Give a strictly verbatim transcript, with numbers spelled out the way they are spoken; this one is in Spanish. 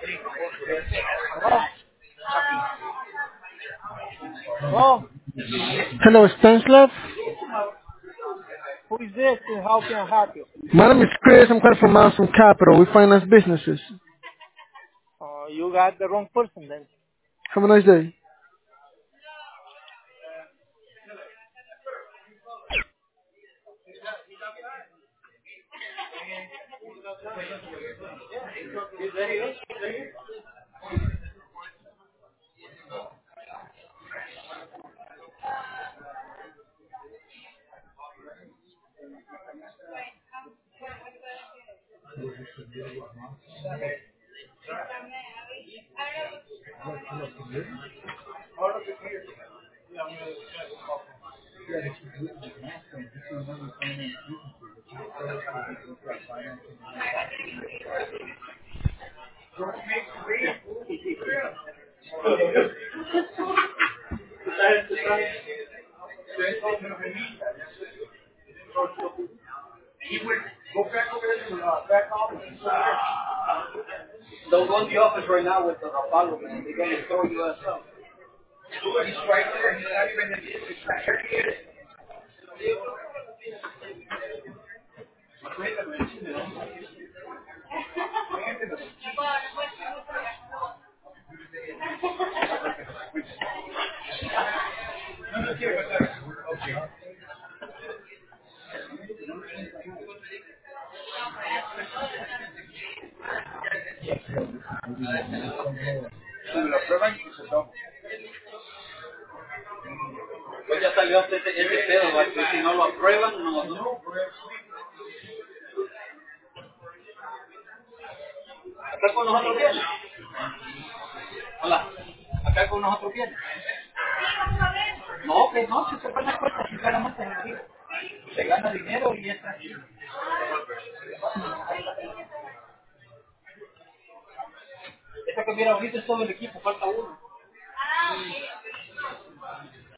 Hello? Hello? Hello, Stanislav. Who is this and how can I help you? My name is Chris. I'm calling from Milestone Capital. We finance businesses. Uh, you got the wrong person then. Have a nice day. They'll go in the office right now with the Rapalo, man. They're going to throw you ass out. He's right there. He's not even in the Si me lo aprueban, pues se toma. Pues ya salió este, este pedo, ¿va? Que si no lo aprueban, no, no. Acá con nosotros viene. Hola. Acá con nosotros viene. No, que no, si se pone cuenta, sinceramente, aquí. Se gana dinero y es tranquilo. Esta que mira ahorita es todo el equipo, falta uno.